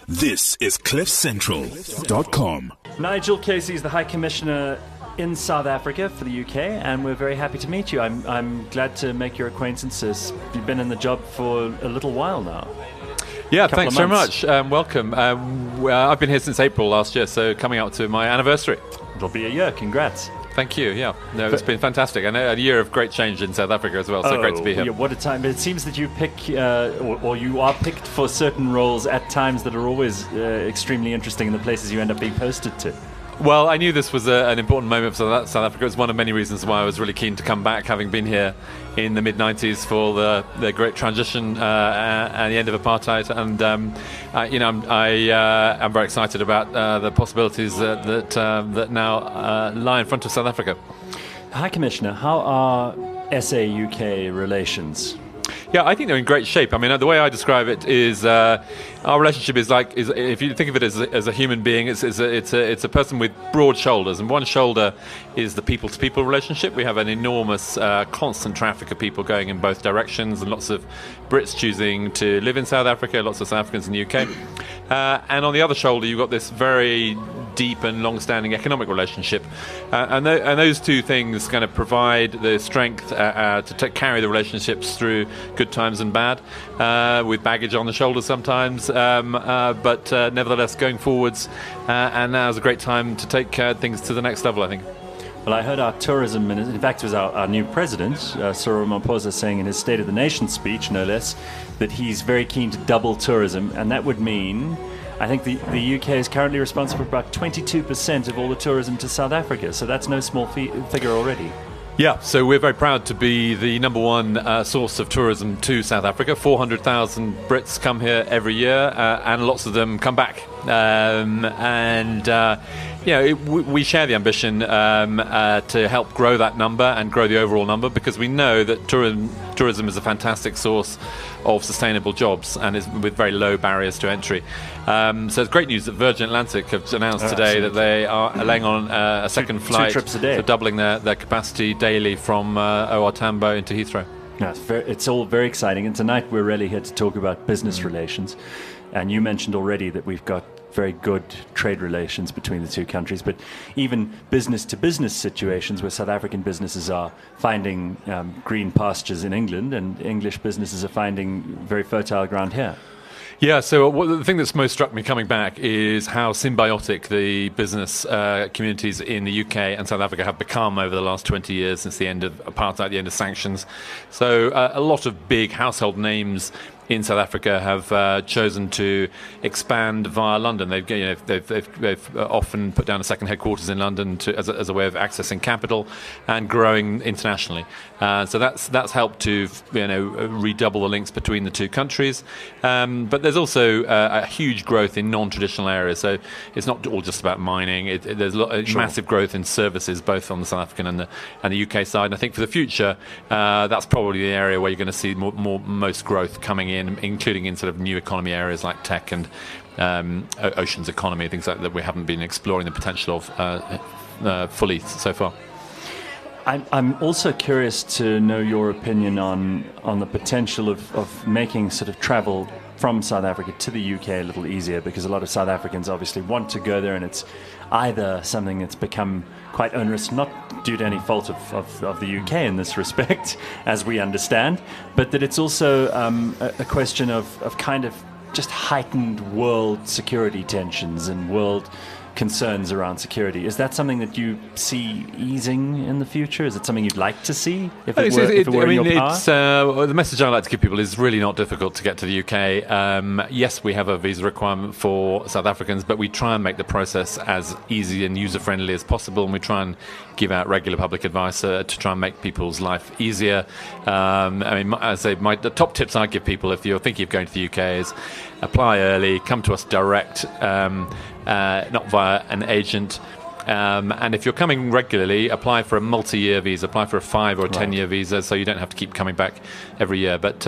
This is CliffCentral.com. Nigel Casey is the High Commissioner in South Africa for the UK, and we're very happy to meet you. I'm glad to make your acquaintances. You've been in the job for a little while now. Yeah, thanks very much. Welcome. I've been here since April last year, so coming up to my anniversary. It'll be a year. Congrats. Thank you. Yeah, no, it's been fantastic, and a year of great change in South Africa as well. So great to be here. Yeah, what a time! But it seems that you pick, or you are picked for certain roles at times that are always extremely interesting in the places you end up being posted to. Well, I knew this was an important moment for South Africa. It's one of many reasons why I was really keen to come back, having been here in the mid-90s for the great transition and the end of apartheid. And I'm very excited about the possibilities that now lie in front of South Africa. High Commissioner, how are SA-UK relations? Yeah, I think they're in great shape. I mean, the way I describe it is our relationship is if you think of it as a human being, it's a person with broad shoulders, and one shoulder is the people-to-people relationship. We have an enormous, constant traffic of people going in both directions, and lots of Brits choosing to live in South Africa, lots of South Africans in the UK. And on the other shoulder, you've got this very deep and long-standing economic relationship, and those two things kind of provide the strength to carry the relationships through good times and bad, with baggage on the shoulders sometimes, but nevertheless going forwards, and now is a great time to take things to the next level, I think. Well, I heard our tourism minister, in fact it was our new president, Cyril Ramaphosa, saying in his State of the Nation speech, no less, that he's very keen to double tourism, and that would mean, I think the UK is currently responsible for about 22% of all the tourism to South Africa, so that's no small figure already. Yeah, so we're very proud to be the number one source of tourism to South Africa. 400,000 Brits come here every year, and lots of them come back. We share the ambition to help grow that number and grow the overall number, because we know that tourism is a fantastic source of sustainable jobs and is with very low barriers to entry. So it's great news that Virgin Atlantic have announced today that they are laying on a second flight, 2 trips a day, so doubling their capacity daily from OR Tambo into Heathrow. Yeah, it's all very exciting, and tonight we're really here to talk about business relations. And you mentioned already that we've got very good trade relations between the two countries, but even business-to-business situations where South African businesses are finding green pastures in England, and English businesses are finding very fertile ground here. Yeah, so the thing that's most struck me coming back is how symbiotic the business communities in the UK and South Africa have become over the last 20 years since the end of apartheid, the end of sanctions. So a lot of big household names in South Africa have chosen to expand via London. They've often put down a second headquarters in London as a way of accessing capital and growing internationally. So that's helped to redouble the links between the two countries. But there's also a huge growth in non-traditional areas. So it's not all just about mining. There's massive growth in services, both on the South African and the UK side. And I think for the future, that's probably the area where you're going to see most growth coming in, including in sort of new economy areas like tech and oceans economy, things like that we haven't been exploring the potential of fully so far. I'm also curious to know your opinion on the potential of making sort of travel from South Africa to the UK a little easier, because a lot of South Africans obviously want to go there, and it's either something that's become quite onerous, not due to any fault of the UK in this respect, as we understand, but that it's also a question of kind of just heightened world security tensions and world concerns around security. Is that something that you see easing in the future? Is it something you'd like to see if it were in your power? The message I like to give people is really not difficult to get to the UK. Yes, we have a visa requirement for South Africans, but we try and make the process as easy and user-friendly as possible, and we try and give out regular public advice to try and make people's life easier. The top tips I give people if you're thinking of going to the UK is apply early, come to us direct, not via an agent. And if you're coming regularly, apply for a multi-year visa, apply for a 5 or 10-year visa, so you don't have to keep coming back every year. But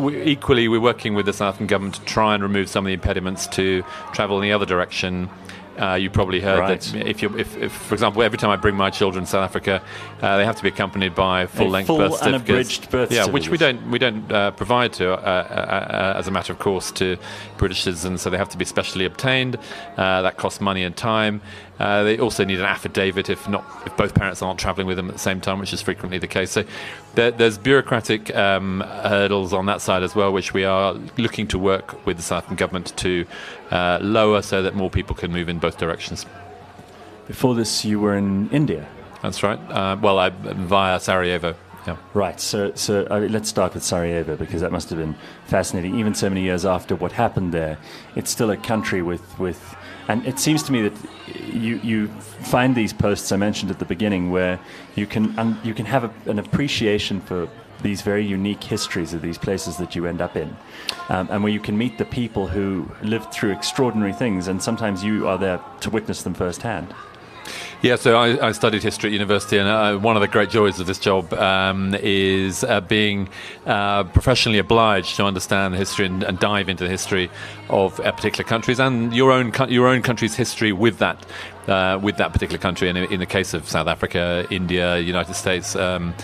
equally, we're working with the South African government to try and remove some of the impediments to travel in the other direction. You probably heard Right. that if, for example, every time I bring my children to South Africa, they have to be accompanied by full-length full birth certificates. unabridged birth yeah, which we certificates. don't provide to as a matter of course to British citizens. So they have to be specially obtained. That costs money and time. They also need an affidavit if both parents aren't travelling with them at the same time, which is frequently the case. So there's bureaucratic hurdles on that side as well, which we are looking to work with the South African government to lower, so that more people can move in both directions. Before this, you were in India. That's right. Via Sarajevo. Yeah. Right. So let's start with Sarajevo, because that must have been fascinating. Even so many years after what happened there, it's still a country with and it seems to me that you find these posts I mentioned at the beginning where you can have an appreciation for these very unique histories of these places that you end up in, and where you can meet the people who lived through extraordinary things, and sometimes you are there to witness them firsthand. Yeah, so I studied history at university, and one of the great joys of this job is being professionally obliged to understand history and dive into the history of particular countries and your own country's history with that particular country. And in the case of South Africa, India, United States,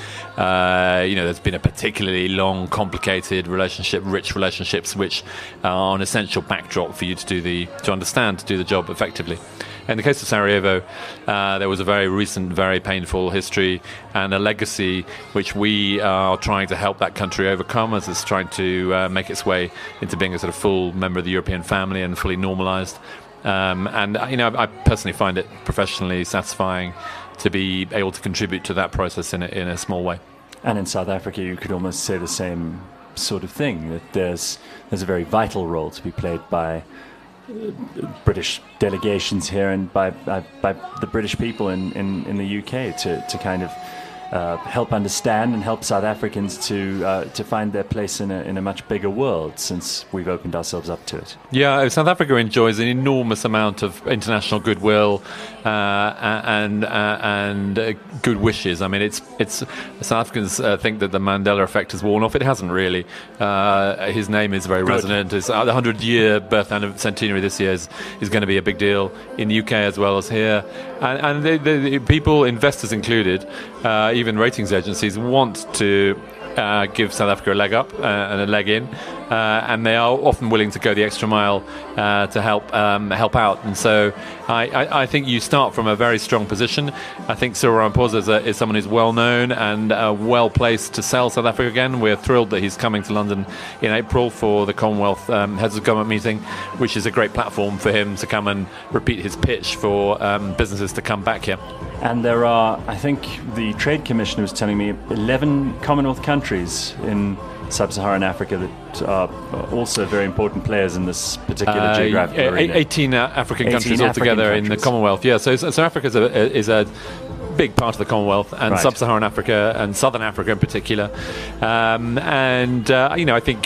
there's been a particularly long, complicated rich relationships, which are an essential backdrop for you to do the job effectively. In the case of Sarajevo, there was a very recent, very painful history and a legacy which we are trying to help that country overcome as it's trying to make its way into being a sort of full member of the European family and fully normalised. I personally find it professionally satisfying to be able to contribute to that process in a small way. And in South Africa, you could almost say the same sort of thing, that there's a very vital role to be played by British delegations here and by the British people in the UK to kind of help understand and help South Africans to find their place in a much bigger world, since we've opened ourselves up to it. Yeah, South Africa enjoys an enormous amount of international goodwill and good wishes. I mean, it's South Africans think that the Mandela effect has worn off. It hasn't really. His name is very resonant. His 100-year birth centenary this year is going to be a big deal in the UK as well as here. And the people, investors included, even ratings agencies, want to give South Africa a leg up and a leg in, and they are often willing to go the extra mile to help out. And so I think you start from a very strong position. I think Cyril Ramaphosa is someone who's well known and well placed to sell South Africa again. We're thrilled that he's coming to London in April for the Commonwealth Heads of Government meeting, which is a great platform for him to come and repeat his pitch for businesses to come back here. And there are, I think the Trade Commissioner was telling me, 11 Commonwealth countries in Sub-Saharan Africa that are also very important players in this particular geographical arena. 18 African countries altogether in the Commonwealth. Yeah, so Africa is a big part of the Commonwealth, and right. Sub-Saharan Africa and Southern Africa in particular. I think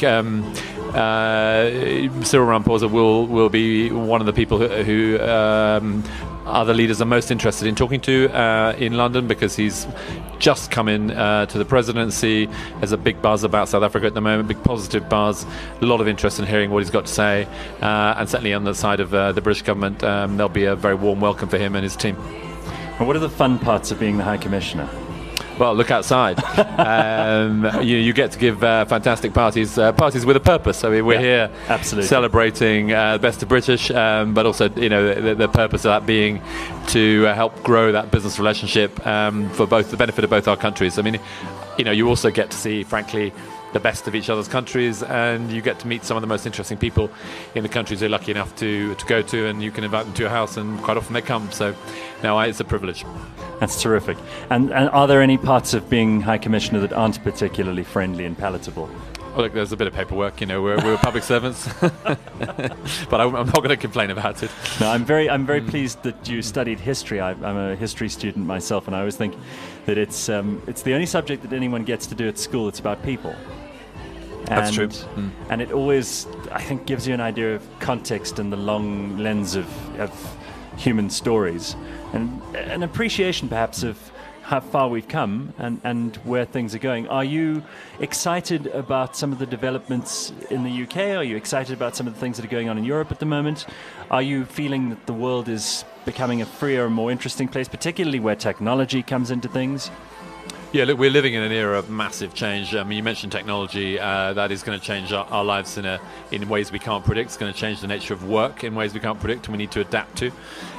Cyril Ramaphosa will be one of the people who other leaders are most interested in talking to in London, because he's just come in to the presidency. There's a big buzz about South Africa at the moment, big positive buzz, a lot of interest in hearing what he's got to say, and certainly on the side of the British government, there'll be a very warm welcome for him and his team. And what are the fun parts of being the High Commissioner? Well, look outside. You get to give fantastic parties with a purpose. I mean, we're here absolutely celebrating the best of British, but also, the purpose of that being to help grow that business relationship for both the benefit of both our countries. I mean, you also get to see, frankly, the best of each other's countries, and you get to meet some of the most interesting people in the countries you're lucky enough to go to, and you can invite them to your house, and quite often they come. So, it's a privilege. That's terrific. And are there any parts of being High Commissioner that aren't particularly friendly and palatable? Well, look, there's a bit of paperwork. We're public servants, but I'm not going to complain about it. No, I'm very pleased that you studied history. I'm a history student myself, and I always think that it's the only subject that anyone gets to do at school. It's about people. That's true. And it always, I think, gives you an idea of context and the long lens of human stories, and an appreciation perhaps of how far we've come and where things are going. Are you excited about some of the developments in the UK? Are you excited about some of the things that are going on in Europe at the moment? Are you feeling that the world is becoming a freer and more interesting place, particularly where technology comes into things? Yeah, look, we're living in an era of massive change. I mean, you mentioned technology. That is going to change our lives in ways we can't predict. It's going to change the nature of work in ways we can't predict, and we need to adapt to.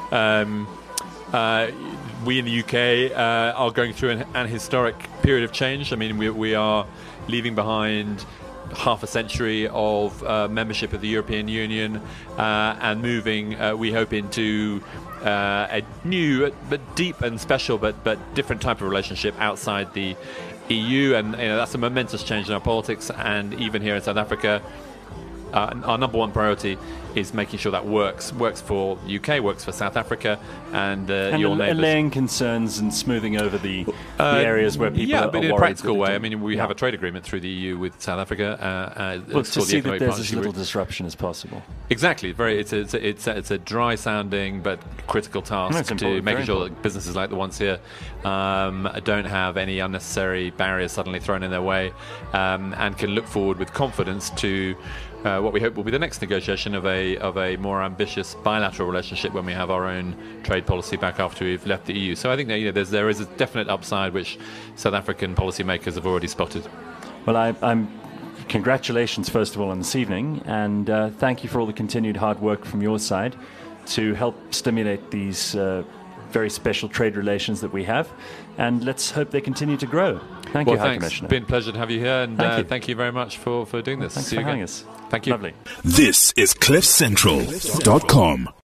We in the UK are going through an historic period of change. I mean, we are leaving behind half a century of membership of the European Union and moving, we hope, into a new but deep and special but different type of relationship outside the EU, and that's a momentous change in our politics. And even here in South Africa, our number one priority is making sure that works for UK, works for South Africa, and your neighbours. Allaying concerns and smoothing over the areas where people are worried. Yeah, but in a practical way. I mean, we have a trade agreement through the EU with South Africa. To see that there's as little disruption as possible. Exactly. It's a dry-sounding but critical task to making sure that businesses like the ones here don't have any unnecessary barriers suddenly thrown in their way, and can look forward with confidence to what we hope will be the next negotiation of a more ambitious bilateral relationship when we have our own trade policy back after we've left the EU. So I think that there is a definite upside which South African policymakers have already spotted. Well, I'm congratulations first of all on this evening, and thank you for all the continued hard work from your side to help stimulate these very special trade relations that we have, and let's hope they continue to grow. Thank you, High Commissioner. It's been a pleasure to have you here, and thank you very much for doing this. Thanks for having us. Thank you. Lovely. This is CliffCentral.com.